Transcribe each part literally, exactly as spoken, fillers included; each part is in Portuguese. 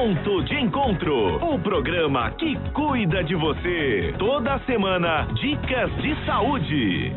Ponto de Encontro, o programa que cuida de você. Toda semana, dicas de saúde.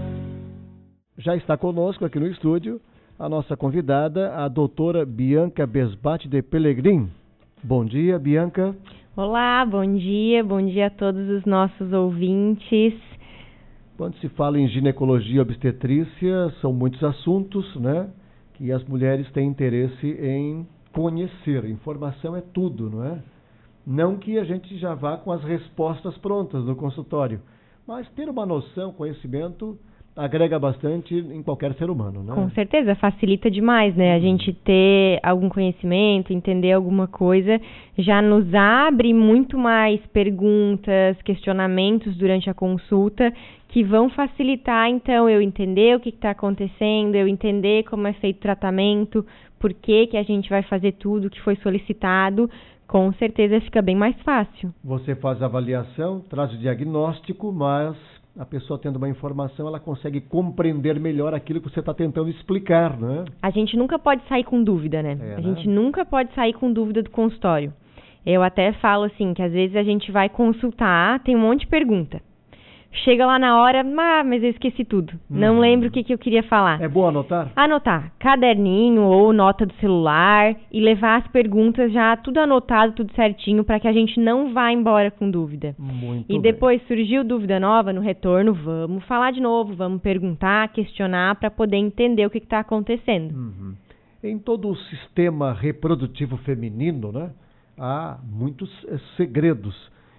Já está conosco aqui no estúdio a nossa convidada, a doutora Bianca Besbate de Pellegrin. Bom dia, Bianca. Olá, bom dia, bom dia a todos os nossos ouvintes. Quando se fala em ginecologia e obstetrícia, são muitos assuntos, né? Que as mulheres têm interesse em conhecer. Informação é tudo, não é? Não que a gente já vá com as respostas prontas no consultório, mas ter uma noção, conhecimento, agrega bastante em qualquer ser humano, né? Com certeza, facilita demais, né? A gente ter algum conhecimento, entender alguma coisa, já nos abre muito mais perguntas, questionamentos durante a consulta, que vão facilitar, então, eu entender o que está acontecendo, eu entender como é feito o tratamento, por que que a gente vai fazer tudo o que foi solicitado. Com certeza fica bem mais fácil. Você faz a avaliação, traz o diagnóstico, mas a pessoa tendo uma informação, ela consegue compreender melhor aquilo que você está tentando explicar, né? A gente nunca pode sair com dúvida, né? É, a né? gente nunca pode sair com dúvida do consultório. Eu até falo assim, que às vezes a gente vai consultar, tem um monte de pergunta. Chega lá na hora, ah, mas eu esqueci tudo. Hum. Não lembro o que, que eu queria falar. É bom anotar? Anotar. Caderninho ou nota do celular e levar as perguntas já tudo anotado, tudo certinho, para que a gente não vá embora com dúvida. Muito e depois bem. Surgiu dúvida nova no retorno, vamos falar de novo, vamos perguntar, questionar para poder entender o que está acontecendo. Uhum. Em todo o sistema reprodutivo feminino, né, há muitos segredos.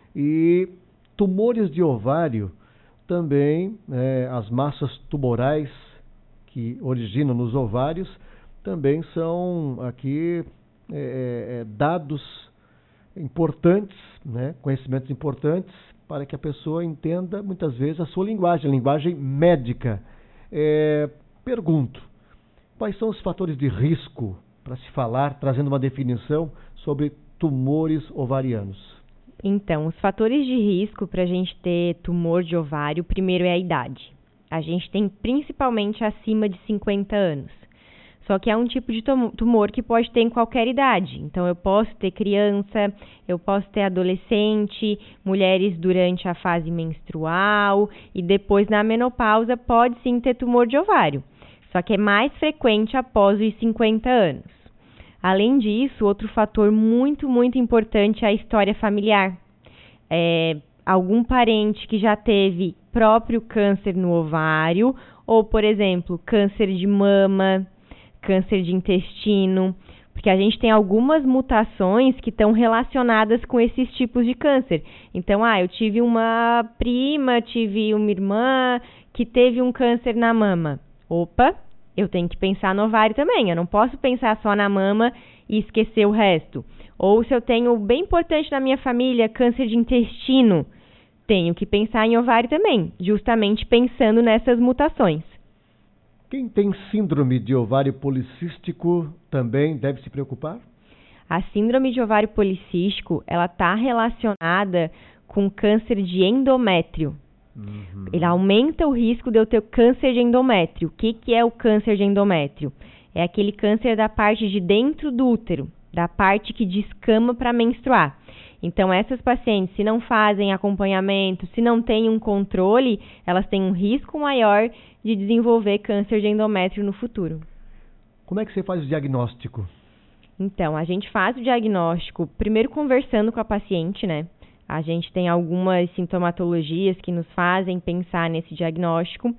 E tumores de ovário também, é, as massas tumorais que originam nos ovários, também são aqui é, é, dados importantes, né, conhecimentos importantes, para que a pessoa entenda, muitas vezes, a sua linguagem, a linguagem médica. É, pergunto, quais são os fatores de risco para se falar, trazendo uma definição sobre tumores ovarianos? Então, os fatores de risco para a gente ter tumor de ovário, primeiro é a idade. A gente tem principalmente acima de cinquenta anos. Só que é um tipo de tumor que pode ter em qualquer idade. Então, eu posso ter criança, eu posso ter adolescente, mulheres durante a fase menstrual e depois na menopausa pode sim ter tumor de ovário. Só que é mais frequente após os cinquenta anos. Além disso, outro fator muito, muito importante é a história familiar. É, algum parente que já teve próprio câncer no ovário, ou, por exemplo, câncer de mama, câncer de intestino, porque a gente tem algumas mutações que estão relacionadas com esses tipos de câncer. Então, ah, eu tive uma prima, tive uma irmã que teve um câncer na mama. Opa! Eu tenho que pensar no ovário também, eu não posso pensar só na mama e esquecer o resto. Ou se eu tenho, bem importante na minha família, câncer de intestino, tenho que pensar em ovário também, justamente pensando nessas mutações. Quem tem síndrome de ovário policístico também deve se preocupar? A síndrome de ovário policístico, ela está relacionada com câncer de endométrio. Uhum. Ele aumenta o risco de eu ter câncer de endométrio. O que, que é o câncer de endométrio? É aquele câncer da parte de dentro do útero, da parte que descama para menstruar. Então, essas pacientes, se não fazem acompanhamento, se não têm um controle, elas têm um risco maior de desenvolver câncer de endométrio no futuro. Como é que você faz o diagnóstico? Então, a gente faz o diagnóstico primeiro conversando com a paciente, né? A gente tem algumas sintomatologias que nos fazem pensar nesse diagnóstico,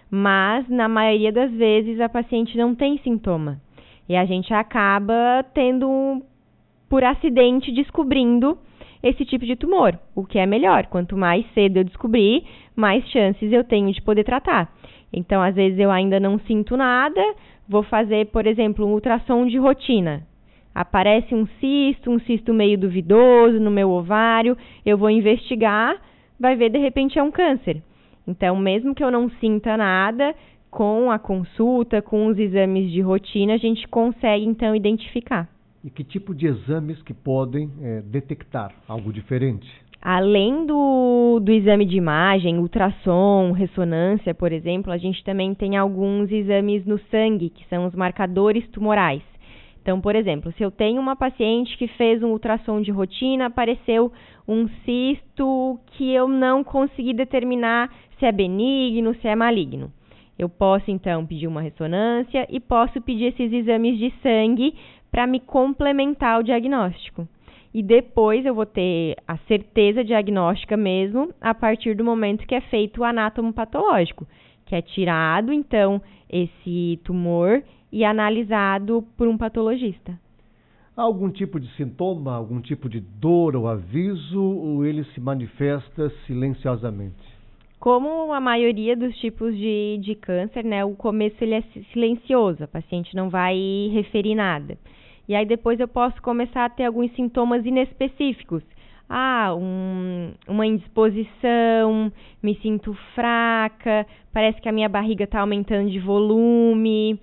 mas na maioria das vezes a paciente não tem sintoma. E a gente acaba tendo, por acidente, descobrindo esse tipo de tumor, o que é melhor. Quanto mais cedo eu descobrir, mais chances eu tenho de poder tratar. Então, às vezes eu ainda não sinto nada, vou fazer, por exemplo, um ultrassom de rotina. Aparece um cisto, um cisto meio duvidoso no meu ovário, eu vou investigar, vai ver, de repente é um câncer. Então, mesmo que eu não sinta nada, com a consulta, com os exames de rotina, a gente consegue, então, identificar. E que tipo de exames que podem é, detectar algo diferente? Além do, do exame de imagem, ultrassom, ressonância, por exemplo, a gente também tem alguns exames no sangue, que são os marcadores tumorais. Então, por exemplo, se eu tenho uma paciente que fez um ultrassom de rotina, apareceu um cisto que eu não consegui determinar se é benigno, se é maligno. Eu posso, então, pedir uma ressonância e posso pedir esses exames de sangue para me complementar o diagnóstico. E depois eu vou ter a certeza diagnóstica mesmo a partir do momento que é feito o anátomo patológico, que é tirado, então, esse tumor e analisado por um patologista. Há algum tipo de sintoma, algum tipo de dor ou aviso, ou ele se manifesta silenciosamente? Como a maioria dos tipos de, de câncer, né, o começo ele é silencioso, a paciente não vai referir nada. E aí depois eu posso começar a ter alguns sintomas inespecíficos. Ah, um, uma indisposição, me sinto fraca, parece que a minha barriga está aumentando de volume,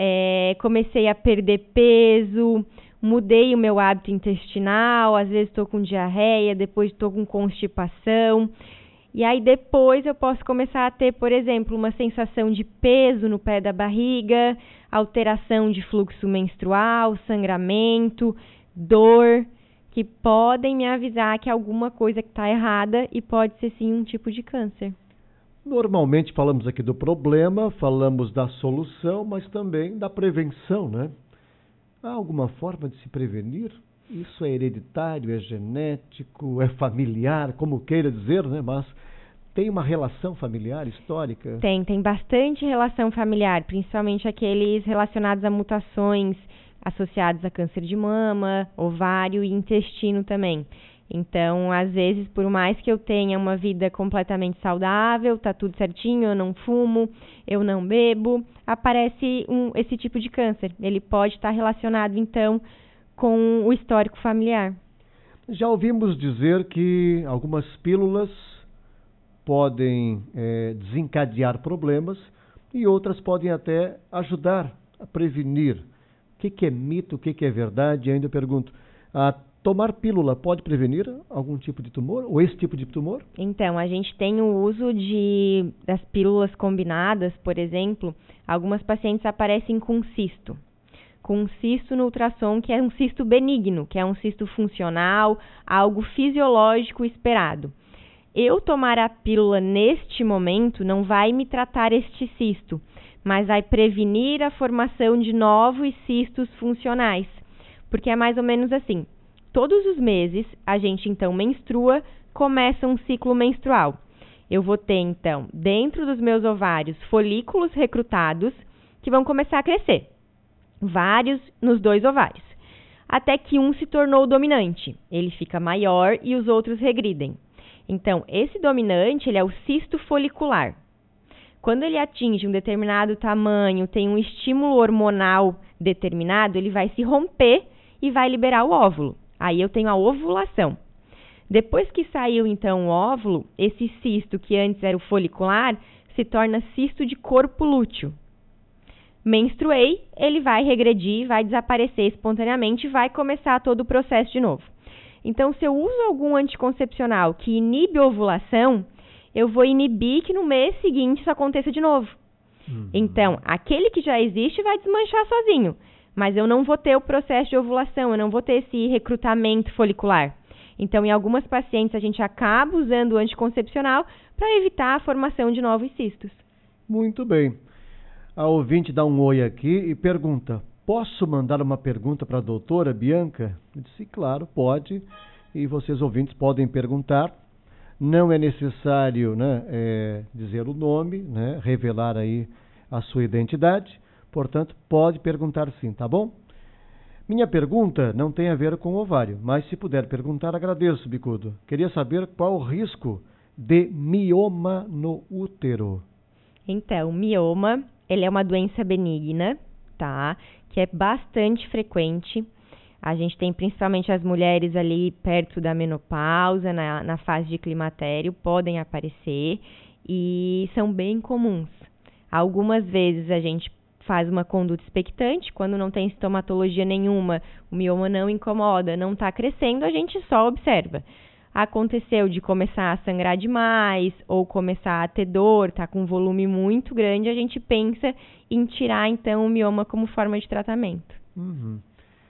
é, comecei a perder peso, mudei o meu hábito intestinal, às vezes estou com diarreia, depois estou com constipação. E aí depois eu posso começar a ter, por exemplo, uma sensação de peso no pé da barriga, alteração de fluxo menstrual, sangramento, dor, que podem me avisar que alguma coisa está errada e pode ser sim um tipo de câncer. Normalmente falamos aqui do problema, falamos da solução, mas também da prevenção, né? Há alguma forma de se prevenir? Isso é hereditário, é genético, é familiar, como queira dizer, né? Mas tem uma relação familiar histórica? Tem, tem bastante relação familiar, principalmente aqueles relacionados a mutações associadas a câncer de mama, ovário e intestino também. Então, às vezes, por mais que eu tenha uma vida completamente saudável, tá tudo certinho, eu não fumo, eu não bebo, aparece um, esse tipo de câncer. Ele pode estar relacionado, então, com o histórico familiar. Já ouvimos dizer que algumas pílulas podem é, desencadear problemas e outras podem até ajudar a prevenir. O que, que é mito, o que, que é verdade? E ainda eu pergunto, a tomar pílula pode prevenir algum tipo de tumor ou esse tipo de tumor? Então, a gente tem o uso de, das pílulas combinadas, por exemplo, algumas pacientes aparecem com cisto. Com um cisto no ultrassom, que é um cisto benigno, que é um cisto funcional, algo fisiológico esperado. Eu tomar a pílula neste momento não vai me tratar este cisto, mas vai prevenir a formação de novos cistos funcionais. Porque é mais ou menos assim, todos os meses a gente então menstrua, começa um ciclo menstrual. Eu vou ter então, dentro dos meus ovários, folículos recrutados que vão começar a crescer. Vários nos dois ovários, até que um se tornou dominante. Ele fica maior e os outros regridem. Então, esse dominante ele é o cisto folicular. Quando ele atinge um determinado tamanho, tem um estímulo hormonal determinado, ele vai se romper e vai liberar o óvulo. Aí eu tenho a ovulação. Depois que saiu, então, o óvulo, esse cisto, que antes era o folicular, se torna cisto de corpo lúteo. Menstruei, ele vai regredir, vai desaparecer espontaneamente e vai começar todo o processo de novo. Então, se eu uso algum anticoncepcional que inibe a ovulação, eu vou inibir que no mês seguinte isso aconteça de novo. Uhum. Então, aquele que já existe vai desmanchar sozinho, mas eu não vou ter o processo de ovulação, eu não vou ter esse recrutamento folicular. Então, em algumas pacientes, a gente acaba usando o anticoncepcional para evitar a formação de novos cistos. Muito bem. A ouvinte dá um oi aqui e pergunta, posso mandar uma pergunta para a doutora Bianca? Eu disse, claro, pode, e vocês ouvintes podem perguntar. Não é necessário, né, é, dizer o nome, né, revelar aí a sua identidade, portanto, pode perguntar sim, tá bom? Minha pergunta não tem a ver com o ovário, mas se puder perguntar, agradeço, Bicudo. Queria saber qual o risco de mioma no útero. Então, mioma, ele é uma doença benigna, tá? Que é bastante frequente. A gente tem principalmente as mulheres ali perto da menopausa, na, na fase de climatério, podem aparecer e são bem comuns. Algumas vezes a gente faz uma conduta expectante, quando não tem sintomatologia nenhuma, o mioma não incomoda, não está crescendo, a gente só observa. Aconteceu de começar a sangrar demais ou começar a ter dor, tá com um volume muito grande, a gente pensa em tirar então o mioma como forma de tratamento. Uhum.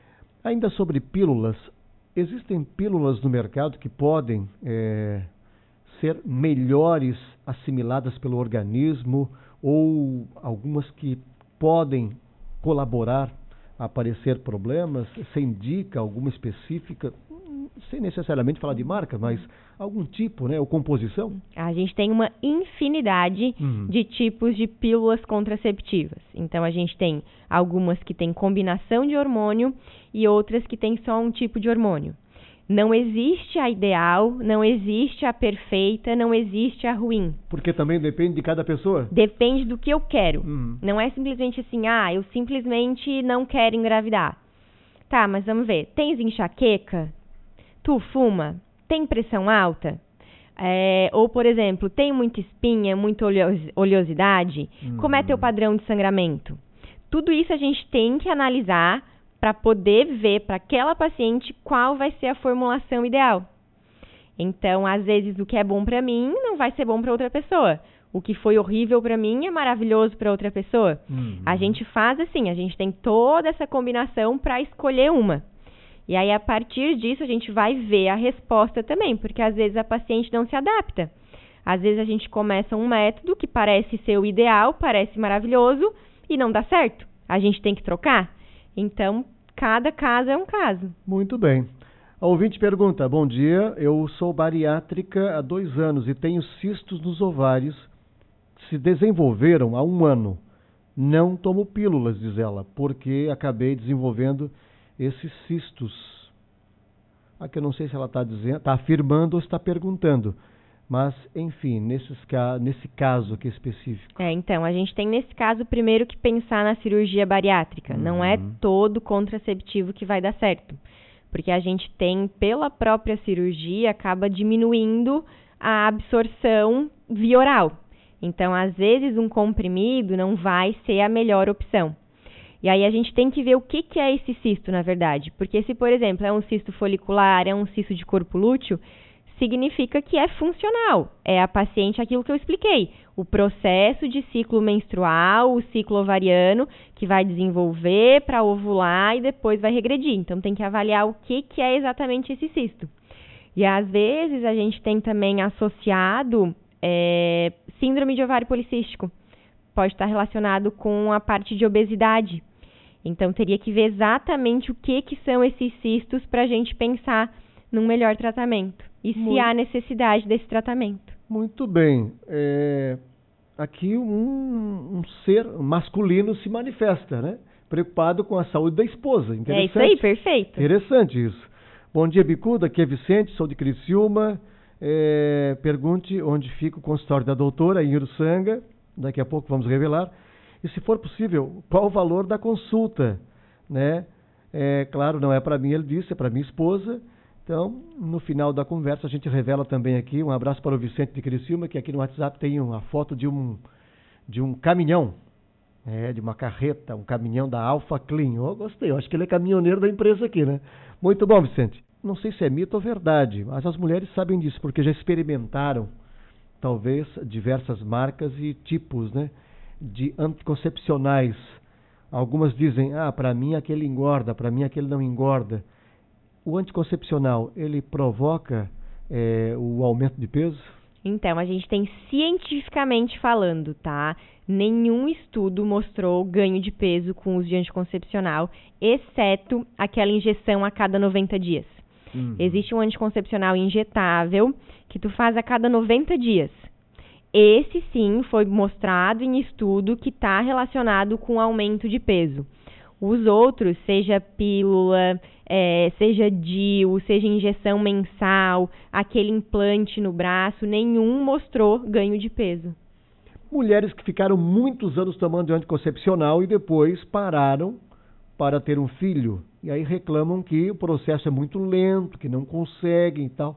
Ainda sobre pílulas, existem pílulas no mercado que podem é, ser melhores assimiladas pelo organismo ou algumas que podem colaborar a aparecer problemas? Você indica alguma específica, sem necessariamente falar de marca, mas algum tipo, né, ou composição? A gente tem uma infinidade uhum. de tipos de pílulas contraceptivas. Então, a gente tem algumas que têm combinação de hormônio e outras que têm só um tipo de hormônio. Não existe a ideal, não existe a perfeita, não existe a ruim. Porque também depende de cada pessoa? Depende do que eu quero. Uhum. Não é simplesmente assim, ah, eu simplesmente não quero engravidar. Tá, mas vamos ver. Tens enxaqueca? Tu fuma? Tem pressão alta? É, ou, por exemplo, tem muita espinha, muita oleosidade? Uhum. Como é teu padrão de sangramento? Tudo isso a gente tem que analisar para poder ver para aquela paciente qual vai ser a formulação ideal. Então, às vezes, o que é bom para mim não vai ser bom para outra pessoa. O que foi horrível para mim é maravilhoso para outra pessoa. Uhum. A gente faz assim, a gente tem toda essa combinação para escolher uma. E aí, a partir disso, a gente vai ver a resposta também, porque às vezes a paciente não se adapta. Às vezes a gente começa um método que parece ser o ideal, parece maravilhoso e não dá certo. A gente tem que trocar. Então, cada caso é um caso. Muito bem. A ouvinte pergunta, bom dia, eu sou bariátrica há dois anos e tenho cistos nos ovários, se desenvolveram há um ano. Não tomo pílulas, diz ela, porque acabei desenvolvendo esses cistos. Aqui eu não sei se ela está dizendo, está afirmando ou está perguntando. Mas, enfim, nesses, nesse caso aqui específico. É, então, a gente tem nesse caso primeiro que pensar na cirurgia bariátrica. Uhum. Não é todo contraceptivo que vai dar certo. Porque a gente tem, pela própria cirurgia, acaba diminuindo a absorção via oral. Então, às vezes, um comprimido não vai ser a melhor opção. E aí a gente tem que ver o que, que é esse cisto, na verdade. Porque se, por exemplo, é um cisto folicular, é um cisto de corpo lúteo, significa que é funcional. É a paciente aquilo que eu expliquei. O processo de ciclo menstrual, o ciclo ovariano, que vai desenvolver para ovular e depois vai regredir. Então, tem que avaliar o que, que é exatamente esse cisto. E, às vezes, a gente tem também associado é, síndrome de ovário policístico. Pode estar relacionado com a parte de obesidade. Então, teria que ver exatamente o que, que são esses cistos para a gente pensar num melhor tratamento. E Muito... se há necessidade desse tratamento. Muito bem. É... Aqui um, um ser masculino se manifesta, né? Preocupado com a saúde da esposa. É isso aí, perfeito. Interessante isso. Bom dia, Bicuda. Aqui é Vicente, sou de Criciúma. É... Pergunte onde fica o consultório da doutora, em Uruçanga. Daqui a pouco vamos revelar. E, se for possível, qual o valor da consulta, né? É, claro, não é para mim, ele disse, é para minha esposa. Então, no final da conversa, a gente revela também aqui, um abraço para o Vicente de Criciúma, que aqui no WhatsApp tem uma foto de um, de um caminhão, é, de uma carreta, um caminhão da Alpha Clean. Eu gostei, eu acho que ele é caminhoneiro da empresa aqui, né? Muito bom, Vicente. Não sei se é mito ou verdade, mas as mulheres sabem disso, porque já experimentaram, talvez, diversas marcas e tipos, né, de anticoncepcionais. Algumas dizem, ah, para mim aquele engorda, para mim aquele não engorda. O anticoncepcional, ele provoca é, o aumento de peso? Então, a gente tem cientificamente falando, tá? Nenhum estudo mostrou ganho de peso com o uso de anticoncepcional, exceto aquela injeção a cada noventa dias. Uhum. Existe um anticoncepcional injetável que tu faz a cada noventa dias. Esse, sim, foi mostrado em estudo que está relacionado com aumento de peso. Os outros, seja pílula, é, seja D I U, seja injeção mensal, aquele implante no braço, nenhum mostrou ganho de peso. Mulheres que ficaram muitos anos tomando anticoncepcional e depois pararam para ter um filho. E aí reclamam que o processo é muito lento, que não conseguem e tal.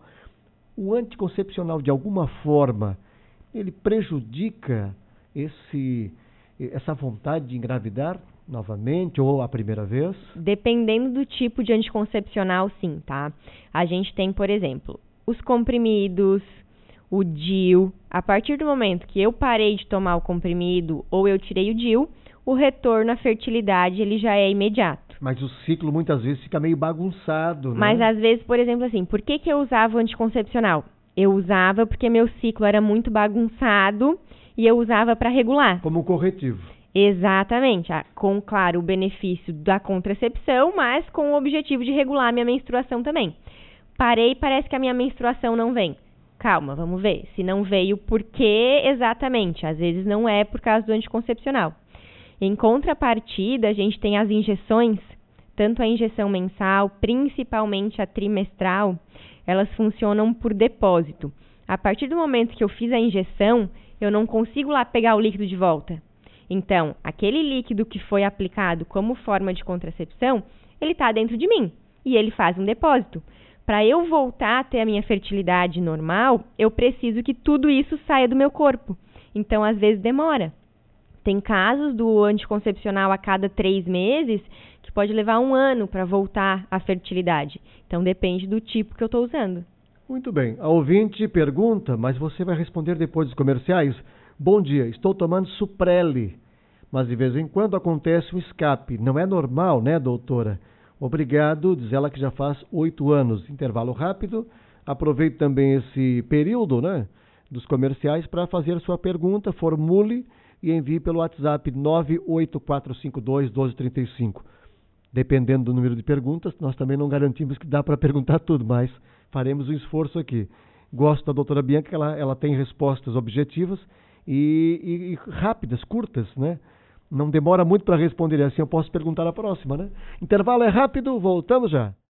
O anticoncepcional, de alguma forma, ele prejudica esse, essa vontade de engravidar novamente ou a primeira vez? Dependendo do tipo de anticoncepcional, sim, tá? A gente tem, por exemplo, os comprimidos, o D I U. A partir do momento que eu parei de tomar o comprimido ou eu tirei o D I U, o retorno à fertilidade ele já é imediato. Mas o ciclo muitas vezes fica meio bagunçado, né? Mas às vezes, por exemplo, assim, por que que eu usava o anticoncepcional? Eu usava porque meu ciclo era muito bagunçado e eu usava para regular. Como um corretivo. Exatamente, com, claro, o benefício da contracepção, mas com o objetivo de regular a minha menstruação também. Parei e parece que a minha menstruação não vem. Calma, vamos ver. Se não veio, por que exatamente? Às vezes não é por causa do anticoncepcional. Em contrapartida, a gente tem as injeções, tanto a injeção mensal, principalmente a trimestral, elas funcionam por depósito. A partir do momento que eu fiz a injeção, eu não consigo lá pegar o líquido de volta. Então, aquele líquido que foi aplicado como forma de contracepção, ele está dentro de mim e ele faz um depósito. Para eu voltar a ter a minha fertilidade normal, eu preciso que tudo isso saia do meu corpo. Então, às vezes, demora. Tem casos do anticoncepcional a cada três meses que pode levar um ano para voltar à fertilidade. Então, depende do tipo que eu estou usando. Muito bem. A ouvinte pergunta, mas você vai responder depois dos comerciais. Bom dia, estou tomando Suprele, mas de vez em quando acontece um escape. Não é normal, né, doutora? Obrigado, diz ela que já faz oito anos. Intervalo rápido. Aproveito também esse período, né, dos comerciais para fazer sua pergunta. Formule e envie pelo WhatsApp nove oito quatro cinco dois, um dois três cinco. Dependendo do número de perguntas, nós também não garantimos que dá para perguntar tudo, mas faremos um esforço aqui. Gosto da doutora Bianca, que ela, ela tem respostas objetivas e, e, e rápidas, curtas, né? Não demora muito para responder, assim eu posso perguntar a próxima, né? Intervalo é rápido, voltamos já.